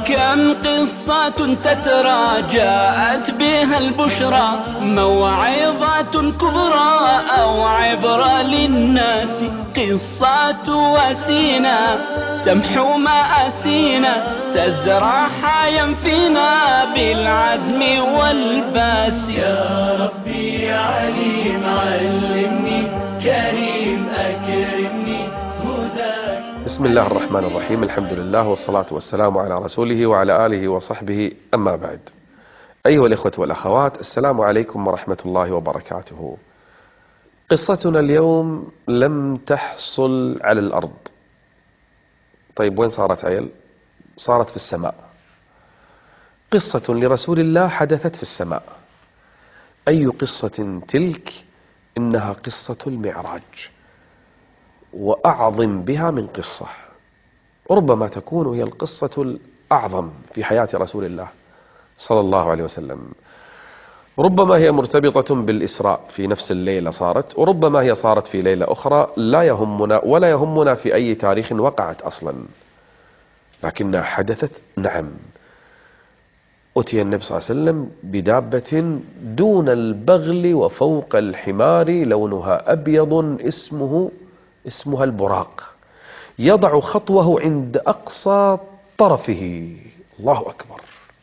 كم قصة تترى جاءت بها البشرى، موعظة كبرى أو عبرة للناس. قصة واسينا تمحو مآسينا، تزرع حيا فينا بالعزم والباس. يا ربي يا عليم علمني، كريم أكرمني هداك. بسم الله الرحمن الرحيم. الحمد لله والصلاة والسلام على رسوله وعلى آله وصحبه، أما بعد. أيها الإخوة والأخوات، السلام عليكم ورحمة الله وبركاته. قصتنا اليوم لم تحصل على الأرض. طيب وين صارت عيل؟ صارت في السماء. قصة لرسول الله حدثت في السماء. أي قصة تلك؟ إنها قصة المعراج، وأعظم بها من قصة. ربما تكون هي القصة الأعظم في حياة رسول الله صلى الله عليه وسلم. ربما هي مرتبطة بالإسراء في نفس الليلة صارت، وربما هي صارت في ليلة أخرى لا يهمنا ولا يهمنا في أي تاريخ وقعت أصلا، لكنها حدثت. نعم، أتي النبي صلى الله عليه وسلم بدابة دون البغل وفوق الحمار، لونها أبيض، اسمها البراق، يضع خطوه عند أقصى طرفه. الله أكبر.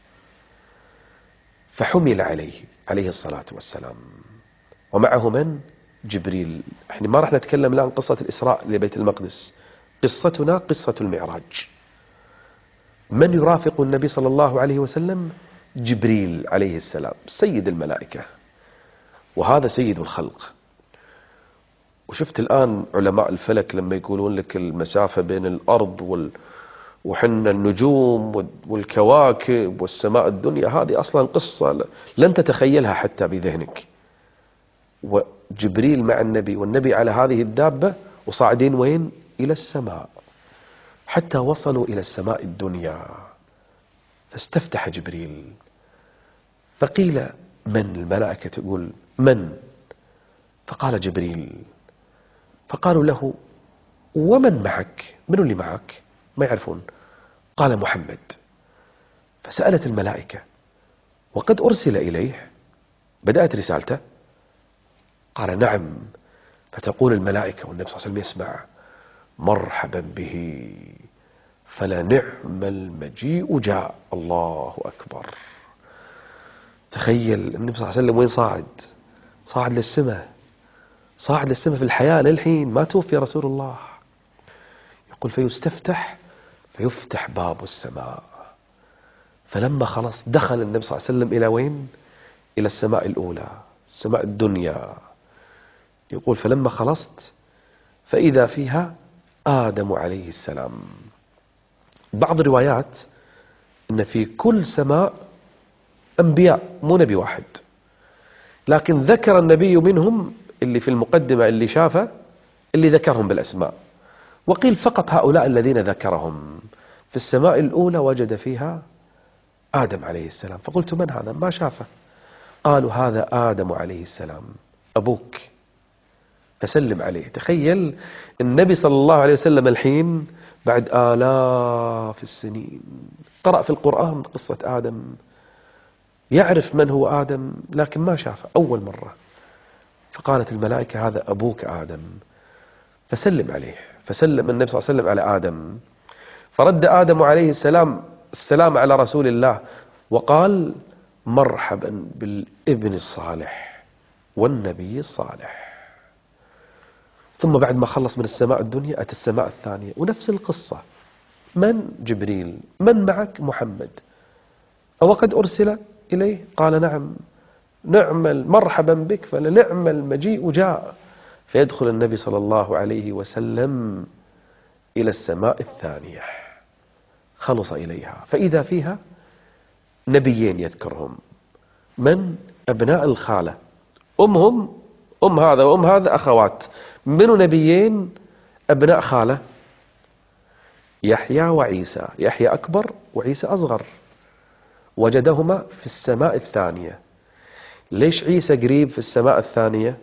فحمل عليه الصلاة والسلام، ومعه من؟ جبريل. احنا ما راح نتكلم الآن عن قصة الإسراء لبيت المقدس، قصتنا قصة المعراج. من يرافق النبي صلى الله عليه وسلم؟ جبريل عليه السلام، سيد الملائكة، وهذا سيد الخلق. وشفت الآن علماء الفلك لما يقولون لك المسافة بين الأرض وحنا النجوم والكواكب والسماء الدنيا، هذه أصلا قصة لن تتخيلها حتى بذهنك. وجبريل مع النبي، والنبي على هذه الدابة، وصاعدين وين؟ إلى السماء، حتى وصلوا إلى السماء الدنيا. فاستفتح جبريل، فقيل من؟ الملائكة تقول من؟ فقال جبريل. فقالوا له ومن معك؟ من اللي معك؟ ما يعرفون. قال محمد. فسألت الملائكة وقد أرسل إليه؟ بدأت رسالته؟ قال نعم. فتقول الملائكة والنبي صلى الله عليه وسلم يسمع: مرحبا به، فلنعم المجيء جاء. الله أكبر. تخيل النبي صلى الله عليه وسلم وين صاعد؟ صاعد للسماء، صاعد للسماء في الحياة للحين، ما توفي رسول الله. يقول فيستفتح، فيفتح باب السماء. فلما خلص دخل النبي صلى الله عليه وسلم إلى وين؟ إلى السماء الأولى، السماء الدنيا. يقول فلما خلصت فإذا فيها آدم عليه السلام. بعض الروايات أن في كل سماء أنبياء، مو نبي واحد، لكن ذكر النبي منهم اللي في المقدمة اللي شافه، اللي ذكرهم بالأسماء. وقيل فقط هؤلاء الذين ذكرهم. في السماء الأولى وجد فيها آدم عليه السلام. فقلت من هذا؟ ما شافه. قالوا هذا آدم عليه السلام، أبوك، فسلم عليه. تخيل النبي صلى الله عليه وسلم الحين بعد آلاف السنين قرأ في القرآن قصة آدم، يعرف من هو آدم لكن ما شافه أول مرة. فقالت الملائكة هذا أبوك آدم، فسلم عليه. فسلم النبي صلى الله عليه وسلم على آدم، فرد آدم عليه السلام السلام على رسول الله، وقال مرحبا بالابن الصالح والنبي الصالح. ثم بعد ما خلص من السماء الدنيا أتى السماء الثانية، ونفس القصة. من؟ جبريل. من معك؟ محمد. أو قد أرسل إليه؟ قال نعم. نعم، مرحبا بك، فلنعم المجيء جاء. فيدخل النبي صلى الله عليه وسلم إلى السماء الثانية، خلص إليها، فإذا فيها نبيين يذكرهم. من؟ أبناء الخالة، أمهم أم هذا وأم هذا أخوات. منو نبيين أبناء خالة؟ يحيى وعيسى، يحيى أكبر وعيسى أصغر، وجدهما في السماء الثانية. ليش عيسى قريب في السماء الثانية؟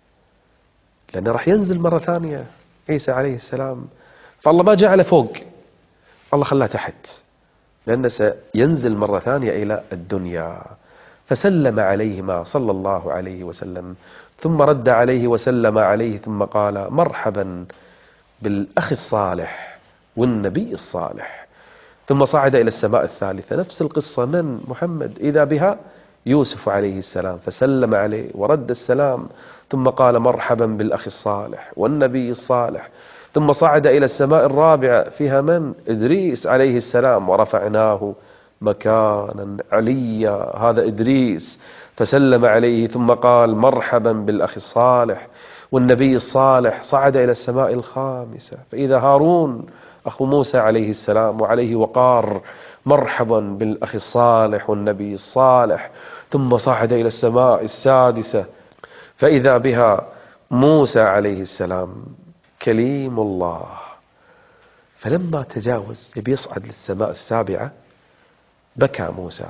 لأنه راح ينزل مرة ثانية عيسى عليه السلام، فالله ما جعله فوق، الله خلاه تحت. لأنه سينزل مرة ثانية إلى الدنيا. فسلم عليهما صلى الله عليه وسلم، ثم رد عليه وسلم عليه، ثم قال مرحبا بالأخ الصالح والنبي الصالح. ثم صعد إلى السماء الثالثة، نفس القصة، من محمد إذا بها يوسف عليه السلام، فسلم عليه ورد السلام، ثم قال مرحبا بالأخ الصالح والنبي الصالح. ثم صعد إلى السماء الرابعة، فيها من؟ إدريس عليه السلام، ورفعناه مكانا عليا، هذا إدريس، فسلم عليه، ثم قال مرحبا بالأخ الصالح والنبي الصالح. صعد إلى السماء الخامسة، فإذا هارون أخو موسى عليه السلام وعليه وقار، مرحبا بالأخ الصالح والنبي الصالح. ثم صعد إلى السماء السادسة، فإذا بها موسى عليه السلام كليم الله. فلما تجاوز يبي يصعد للسماء السابعة، بكى موسى،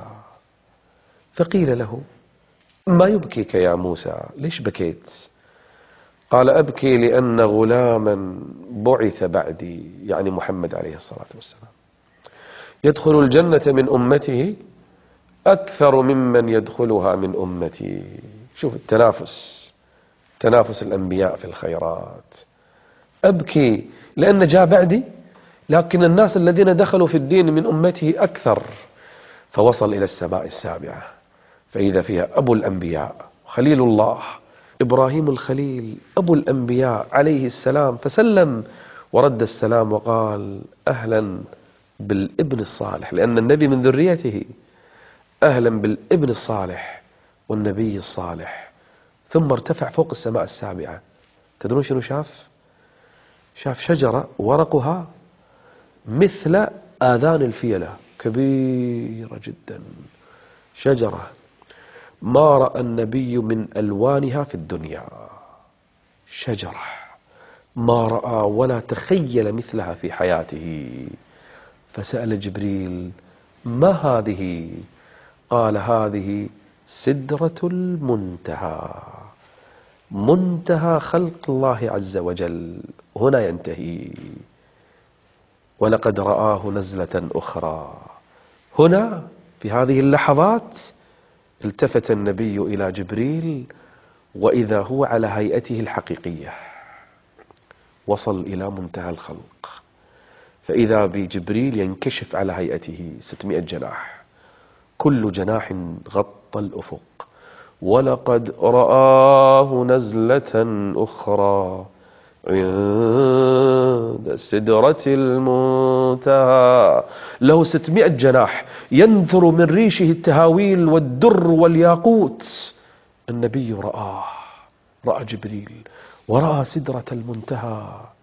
فقيل له ما يبكيك يا موسى؟ ليش بكيت؟ قال أبكي لأن غلاما بعث بعدي، يعني محمد عليه الصلاة والسلام، يدخل الجنة من أمته أكثر ممن يدخلها من أمتي. شوف التنافس، تنافس الأنبياء في الخيرات. أبكي لأن جاء بعدي، لكن الناس الذين دخلوا في الدين من أمته أكثر. فوصل إلى السماء السابعة، فإذا فيها أبو الأنبياء خليل الله إبراهيم الخليل أبو الأنبياء عليه السلام، فسلم ورد السلام وقال أهلا بالابن الصالح، لأن النبي من ذريته، أهلا بالابن الصالح والنبي الصالح. ثم ارتفع فوق السماء السابعة. تدرون شنو شاف؟ شاف شجرة ورقها مثل آذان الفيلة، كبيرة جدا، شجرة ما رأى النبي من ألوانها في الدنيا، شجرة ما رأى ولا تخيل مثلها في حياته. فسأل جبريل ما هذه؟ قال هذه سدرة المنتهى، منتهى خلق الله عز وجل، هنا ينتهي. ولقد رآه نزلة أخرى، هنا في هذه اللحظات التفت النبي إلى جبريل، وإذا هو على هيئته الحقيقية، وصل إلى منتهى الخلق، فإذا بجبريل ينكشف على هيئته 600 جناح، كل جناح غطى الأفق. ولقد رآه نزلة أخرى عند سدرة المنتهى، له 600 جناح ينثر من ريشه التهاويل والدر والياقوت. النبي رأى جبريل ورأى سدرة المنتهى،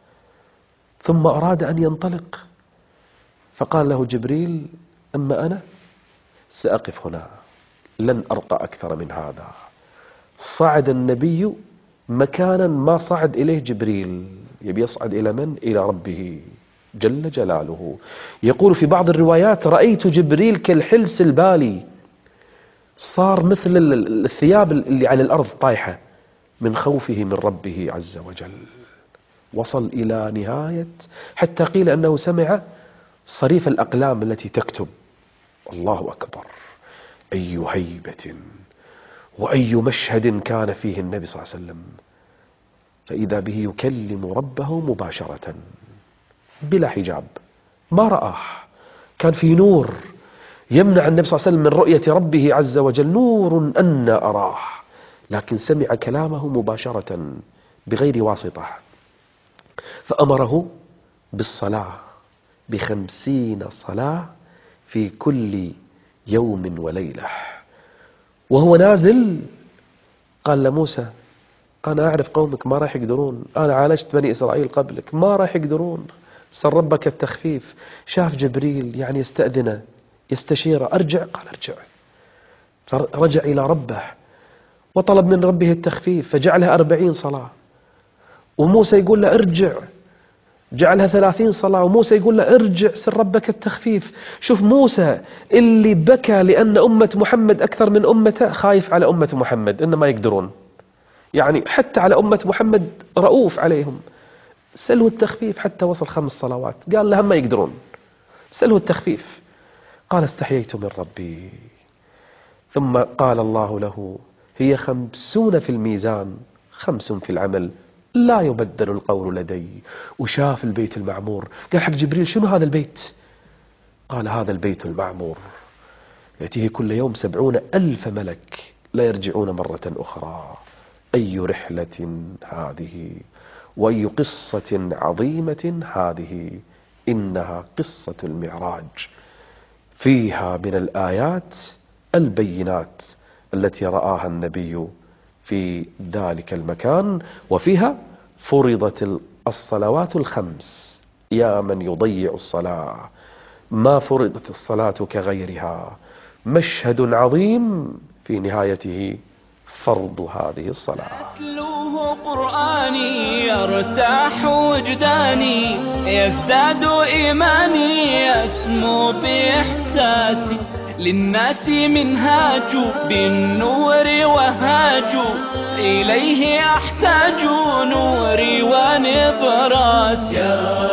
ثم أراد أن ينطلق، فقال له جبريل أما أنا سأقف هنا، لن أرقى أكثر من هذا. صعد النبي مكانا ما صعد إليه جبريل، يبي يصعد إلى من؟ إلى ربه جل جلاله. يقول في بعض الروايات رأيت جبريل كالحلس البالي، صار مثل الثياب اللي على الأرض طايحة من خوفه من ربه عز وجل. وصل إلى نهاية، حتى قيل أنه سمع صريف الأقلام التي تكتب. الله أكبر، أي هيبة وأي مشهد كان فيه النبي صلى الله عليه وسلم. فإذا به يكلم ربه مباشرة بلا حجاب، ما رآه، كان في نور يمنع النبي صلى الله عليه وسلم من رؤية ربه عز وجل، نور أن أراه، لكن سمع كلامه مباشرة بغير واسطة. فأمره بالصلاة ب50 صلاة في كل يوم وليلة. وهو نازل قال لموسى أنا أعرف قومك ما راح يقدرون، أنا عالجت بني إسرائيل قبلك ما راح يقدرون، سر ربك التخفيف. شاف جبريل يعني يستأذنه يستشيره، أرجع، قال أرجع. فرجع إلى ربه وطلب من ربه التخفيف، فجعلها 40 صلاة. وموسى يقول له ارجع، جعلها 30 صلاة. وموسى يقول له ارجع، سر ربك التخفيف. شوف موسى اللي بكى لأن أمة محمد أكثر من أمته، خايف على أمة محمد إن ما يقدرون، يعني حتى على أمة محمد رؤوف عليهم، سلوا التخفيف. حتى وصل 5 صلوات قال لهم ما يقدرون، سلوا التخفيف. قال استحييت من ربي. ثم قال الله له هي 50 في الميزان 5 في العمل لا يبدل القول لدي. وشاف البيت المعمور، قال حق جبريل شنو هذا البيت؟ قال هذا البيت المعمور يأتيه كل يوم 70,000 ملك لا يرجعون مرة أخرى. أي رحلة هذه وأي قصة عظيمة هذه. إنها قصة المعراج، فيها من الآيات البينات التي رآها النبي في ذلك المكان، وفيها فرضت الصلوات الخمس. يا من يضيع الصلاة، ما فرضت الصلاة كغيرها. مشهد عظيم في نهايته فرض هذه الصلاة. أتلوه قرآني يرتاح وجداني، يزداد إيماني يسمو بإحساسي. للناس منهاج بالنور وهاج، إليه أحتاج نوري ونبراسي.